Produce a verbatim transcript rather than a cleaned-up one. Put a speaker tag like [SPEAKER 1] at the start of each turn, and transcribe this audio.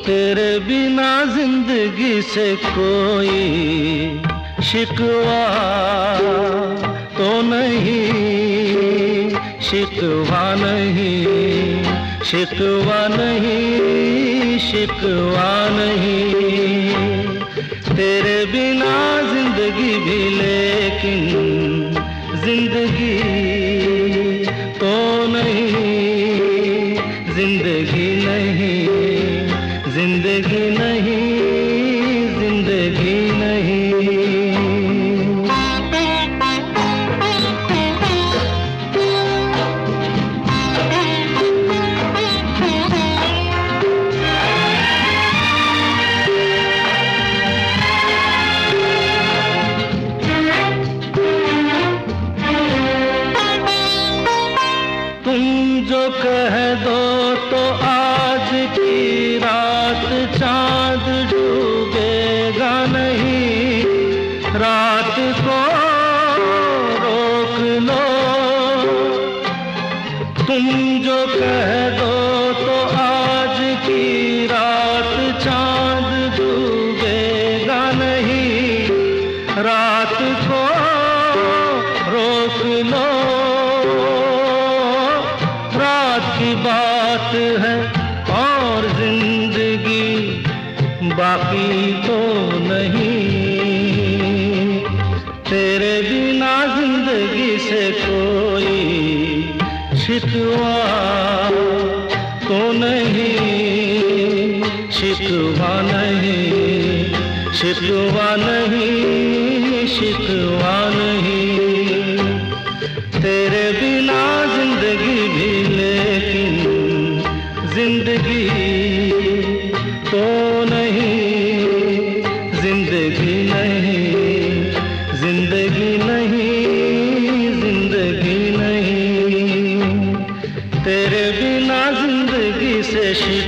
[SPEAKER 1] तेरे बिना जिंदगी से कोई शिकवा तो नहीं, शिकवा नहीं, शिकवा नहीं, शिकवा नहीं। तेरे बिना जिंदगी भी लेकिन जिंदगी तो नहीं, जिंदगी नहीं, जिंदगी नहीं, जिंदगी नहीं। तुम जो कह दो तो आज की रात चांद डूबेगा नहीं, रात को रोक लो। तुम जो कह दो तो आज की रात चांद डूबेगा नहीं, रात को रोक लो। रात की बात है और जिंदगी बाकी तो नहीं। तेरे बिना जिंदगी से कोई शिकवा तो नहीं, शिकवा नहीं, शिकवा नहीं, शिकवा नहीं। तेरे बिना जिंदगी भी लेकिन जिंदगी तो नहीं, जिंदगी नहीं, जिंदगी नहीं, जिंदगी नहीं। तेरे बिना जिंदगी से